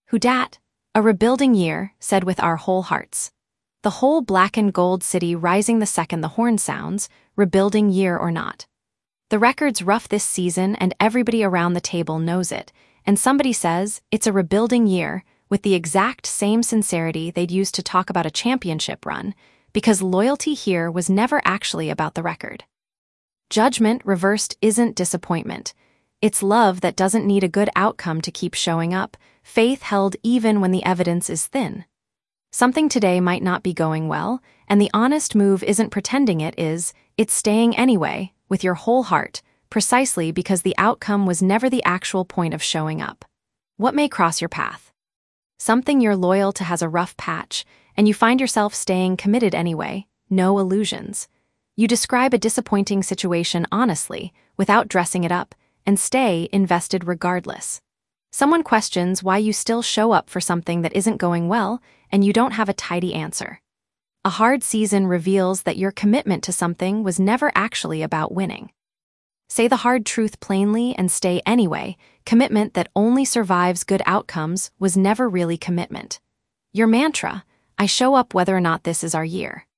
Who dat? A rebuilding year, said with our whole hearts. The whole black and gold city rising the second the horn sounds, rebuilding year or not. The record's rough this season and everybody around the table knows it, and somebody says it's a rebuilding year with the exact same sincerity they'd use to talk about a championship run, because loyalty here was never actually about the record. Judgment reversed isn't disappointment. It's love that doesn't need a good outcome to keep showing up, faith held even when the evidence is thin. Something today might not be going well, and the honest move isn't pretending it is, it's staying anyway, with your whole heart, precisely because the outcome was never the actual point of showing up. What may cross your path? Something you're loyal to has a rough patch, and you find yourself staying committed anyway, no illusions. You describe a disappointing situation honestly, without dressing it up, and stay invested regardless. Someone questions why you still show up for something that isn't going well, and you don't have a tidy answer. A hard season reveals that your commitment to something was never actually about winning. Say the hard truth plainly and stay anyway. Commitment that only survives good outcomes was never really commitment. Your mantra, I show up whether or not this is our year.